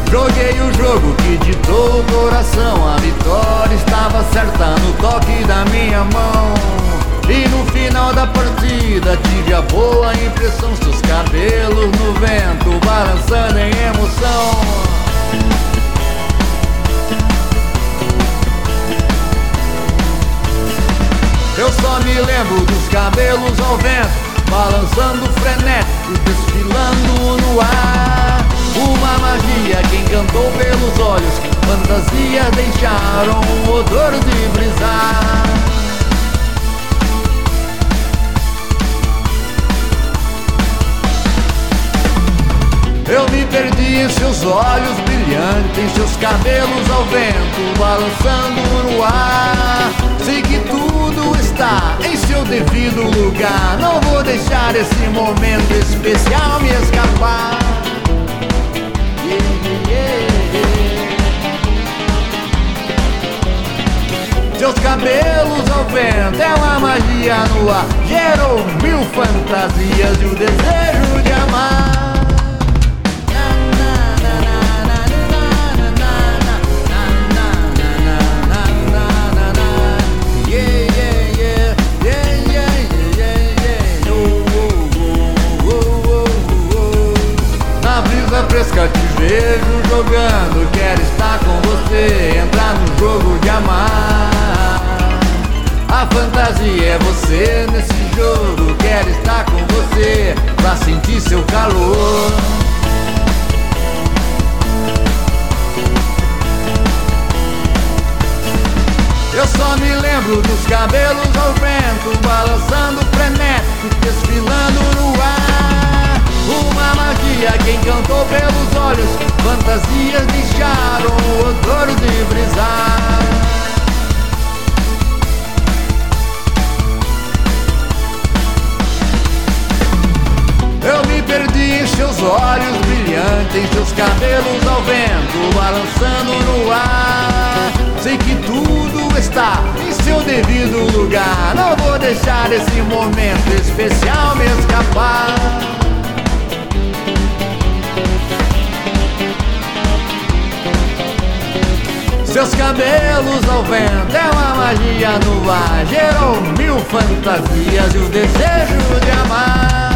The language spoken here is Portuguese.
Joguei o jogo que ditou o coração. A vitória estava certa no toque da minha mão. E no final da partida tive a boa impressão. Seus cabelos no vento balançando em emoção. Eu só me lembro dos cabelos ao vento, balançando frenético, desfilando no ar. Uma magia que encantou pelos olhos, fantasias deixaram o odor de brisar. Eu me perdi em seus olhos brilhantes, em seus cabelos ao vento, balançando no ar. Sei que tudo está em seu devido lugar. Não vou deixar esse momento especial me escapar. Seus cabelos ao vento é uma magia no ar. Gerou mil fantasias e o desejo de amar. Fresca te vejo jogando, quero estar com você, entrar no jogo de amar. A fantasia é você nesse jogo, quero estar com você, pra sentir seu calor. Eu só me lembro dos cabelos ao vento, balançando frenético, desfilando no ar. Uma magia que encantou pelos olhos, fantasias deixaram o odor de brisar. Eu me perdi em seus olhos brilhantes, em seus cabelos ao vento, balançando no ar. Sei que tudo está em seu devido lugar. Não vou deixar esse momento especial me escapar. Seus cabelos ao vento é uma magia no ar. Gerou mil fantasias e o desejo de amar.